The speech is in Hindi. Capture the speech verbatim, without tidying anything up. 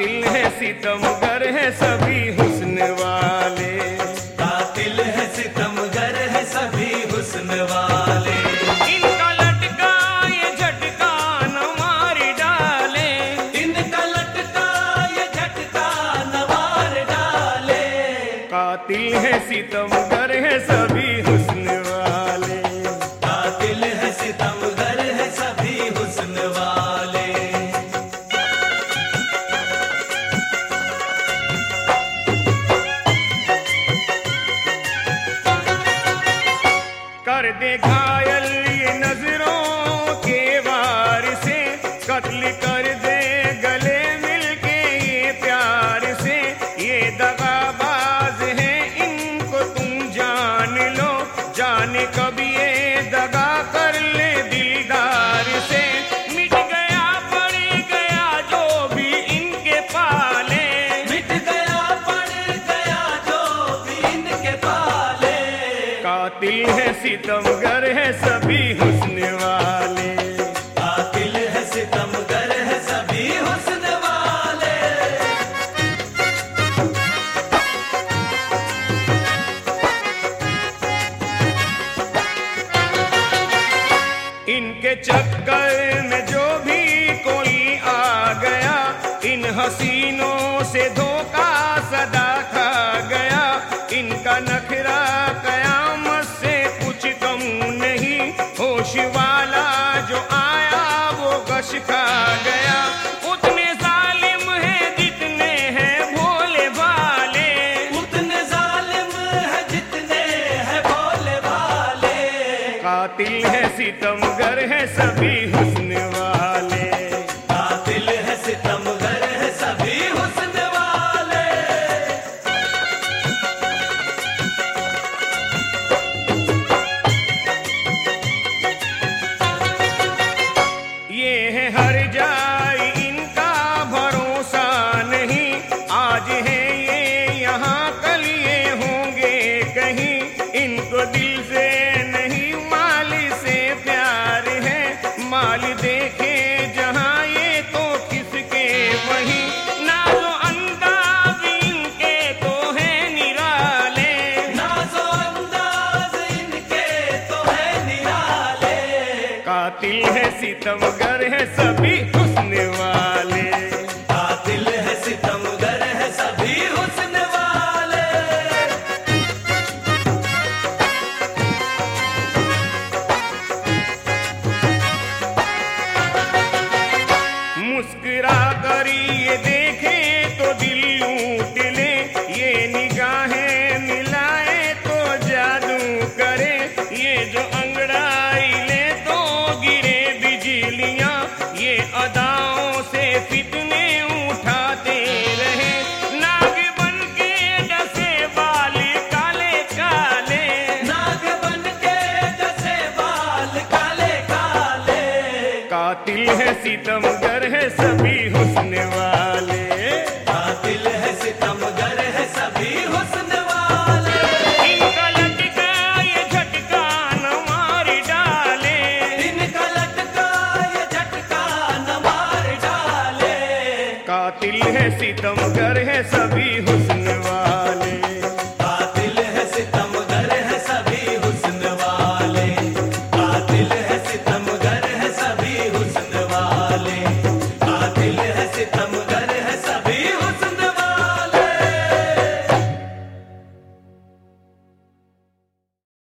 कातिल है सितमगर है सभी हुस्न वाले, कातिल है सितमगर है सभी हुस्न वाले। इनका लटका ये झटका न मार डाले, इनका लटका ये झटका न मार डाले। कातिल है सितमगर है सभी हुस्न वाले, कातिल है सितमगर है सभी हुस्न वाले। कर दे घायल ये नजरों के वार से, कत्ल कर दे गले मिलके ये प्यार से। ये दगाबाज है इनको तुम जान लो, जाने कब ये दगा कर ले दिलदार से। मिट गया पड़ गया जो भी इनके पाले, मिट गया पड़ गया जो भी इनके पाले। कातिल है सितमगर है सभी हुस्न वाले, कातिल है सितमगर है सभी हुस्न वाले। इनके चक्कर में जो भी कोई आ गया, इन हसीनों से धोखा सदा खा गया। इनका नखरा कयामत से कुछ कम नहीं, होश वाला जो आया वो गश खा गया। उतने जालिम है जितने हैं भोले भाले, उतने जालिम है जितने हैं भोले भाले। कातिल है सितमगर है सभी हुस्न वाले, कातिल है सितमगर है सभी हुस्न वाले। ये है हर जाए इनका भरोसा नहीं। आज है ये यहाँ कल ये होंगे कहीं, इनको दिल से नहीं माल से प्यार है। माल देखे जहाँ ये तो किसके वही, नाज़ो अंदाज इनके तो है निराले। नाज़ो अंदाज इनके तो है निराले। कातिल है सितमगर है सभी हुस्न वाले, कातिल है सितमगर है सभी हुस्न वाले। मुस्कुरा कर ये देखे तो दिल लूट ले, ये निगाहें मिलाए तो जादू करे। ये जो अंगड़ाई ले तो गिरे बिजलियां, ये अदाओं से फितने उठाते रहे। नाग बन के डसे बाल काले काले, नाग बन के जैसे बाल काले काले। कातिल है सितमगर है सभी हुस्न वाले, कातिल है सितमगर है सभी हुस्न वाले। इनका लटका ये झटका न मार डाले, इनका लटका ये झटका न मार डाले। कातिल है सितमगर है सभी हुस्न